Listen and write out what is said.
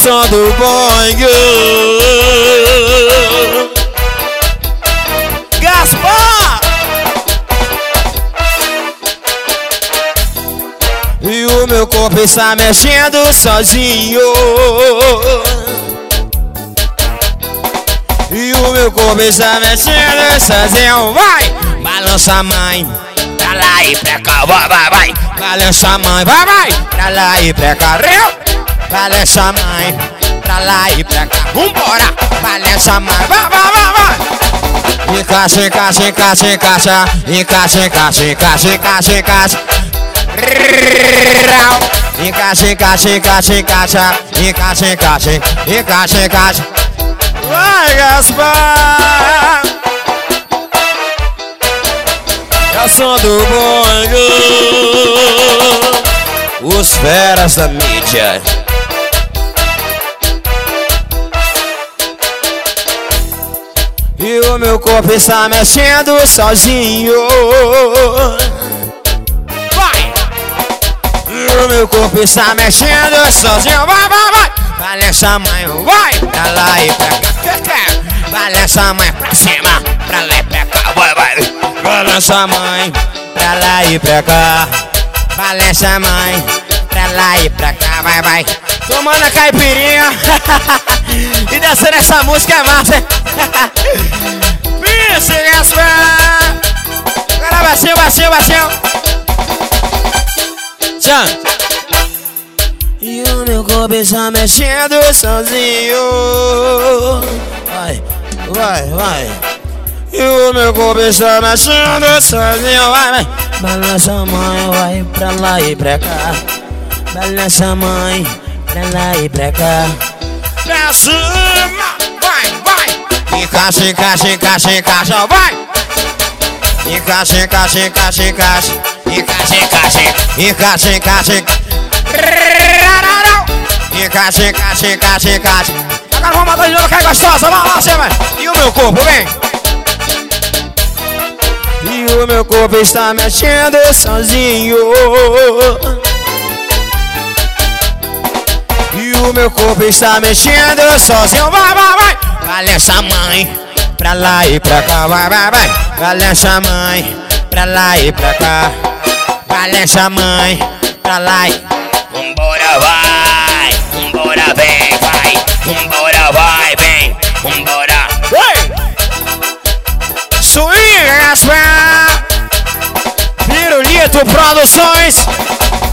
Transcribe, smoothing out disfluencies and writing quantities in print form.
som do Boing. Gaspar! E o meu corpo está mexendo sozinho. E o meu corpo está mexendo sozinho. Vai! Balança, mãe, pra lá e pra cá. Vai, vai, vai. Balança, mãe, vai, vai. Pra lá e pra cá. Balança, mãe, pra lá e pra cá. Vambora! Balança, mãe, vai, vai, vai, vai. Encaixa, encaixa, encaixa, encaixa. Encaixa, encaixa, encaixa, encaixa, encaixa. Encaixa, encaixa, encaixa, encaixa. Encaixa, encaixa, encaixa, encaixa. Vai, Gaspar! É o som do Boing. Os feras da mídia. E o meu corpo está mexendo sozinho. Vai! E o meu corpo está mexendo sozinho. Vai, vai, vai! Balança, mãe, vai! Pra lá e pra cá. Balança, mãe, pra cima. Pra lá e pra cá. Vai, vai! Balança, mãe, pra lá e pra cá. Balança, mãe, pra lá e pra cá. Vai, vai! Tomando a caipirinha. E dançando essa música é massa, hein? Pense, Gaspar! Agora baixinho, baixinho, baixinho. Tchau! E o meu corpo está mexendo sozinho. Vai, vai, vai. E o meu corpo está mexendo sozinho. Vai, vai. Balança, mãe, vai pra lá e pra cá. Balança, mãe, pra lá e pra cá. Pra cima, vai, vai. Encaixa, encaixa, encaixa, encaixa, vai. Encaixa, encaixa, encaixa, encaixa. Encaixa, encaixa, encaixa, encaixa. Encaixa, encaixa, encaixa, encaixa. Agora vamos matar de novo que é gostosa. Vai lá, você vai. E o meu corpo, vem. E o meu corpo está mexendo sozinho. E o meu corpo está mexendo sozinho. Vai, vai, vai. Balança, mãe, pra lá e pra cá. Vai, vai, vai. Balança, mãe, pra lá e pra cá. Balança, mãe, pra lá e... Vambora, vai. Vambora, vem, vai. Vambora, vai, vem. Vambora. Swing, Gaspar. Pirulito Produções.